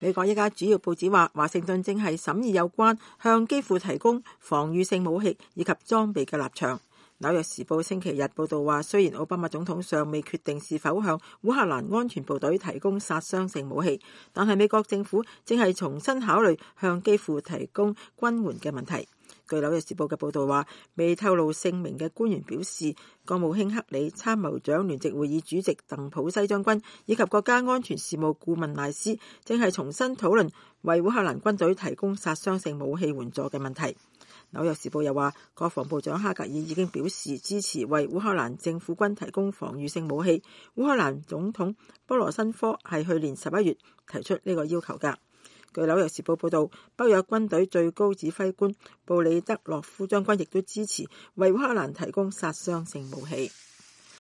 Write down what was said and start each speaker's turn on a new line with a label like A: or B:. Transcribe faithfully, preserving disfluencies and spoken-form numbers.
A: 美國一家主要報紙話，華盛頓正係審議有關向基輔提供防禦性武器以及裝備嘅立場。紐約時報星期日報道話，雖然奧巴馬總統尚未決定是否向烏克蘭安全部隊提供殺傷性武器，但係美國政府正係重新考慮向基輔提供軍援嘅問題。據紐約時報嘅報道話，未透露姓名嘅官員表示，國務卿克里、參謀長聯席會議主席鄧普西將軍以及國家安全事務顧問賴斯正係重新討論為烏克蘭軍隊提供殺傷性武器援助嘅問題。紐約時報又話，國防部長哈格爾已經表示支持為烏克蘭政府軍提供防禦性武器。烏克蘭總統波羅申科係去年十一月提出呢個要求㗎。據紐約時報報導，北約軍隊最高指揮官布里德洛夫將軍亦都支持為烏克蘭提供殺傷性武器。